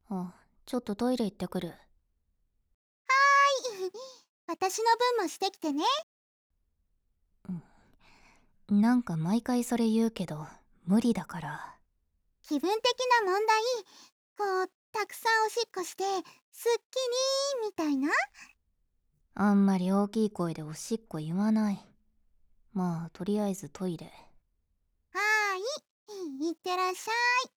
あ、ちょっとトイレ行ってくる。 はい。私の分もしてきてね。 なんか毎回それ言うけど、無理だから。 気分的な問題。こう、たくさんおしっこして、すっきりみたいな。 あんまり大きい声でおしっこ言わない。まあ、とりあえずトイレ。 はーい。いってらっしゃい。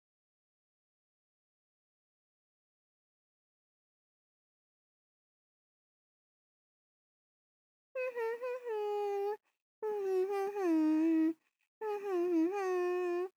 ふふふふふふふふふふふ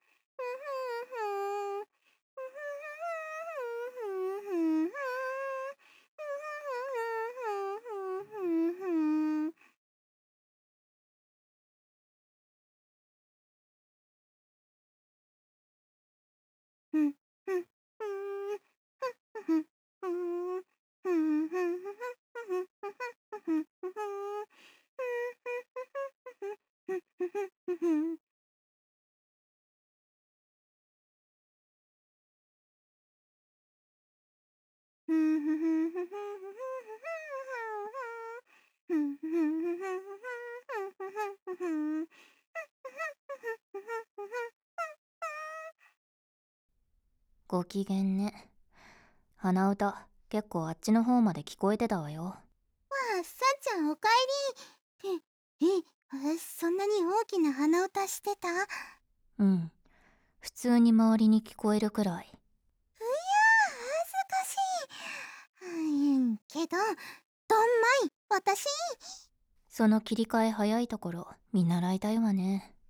ご機嫌ね。鼻歌、結構あっちの方まで聞こえてたわよ。 あ、さっちゃんおかえり。そんなに大きな鼻歌してた？ うん。普通に周りに聞こえるくらい。 恥ずかしい。けど、どんまい、私。 その切り替え早いところ、見習いたいわね。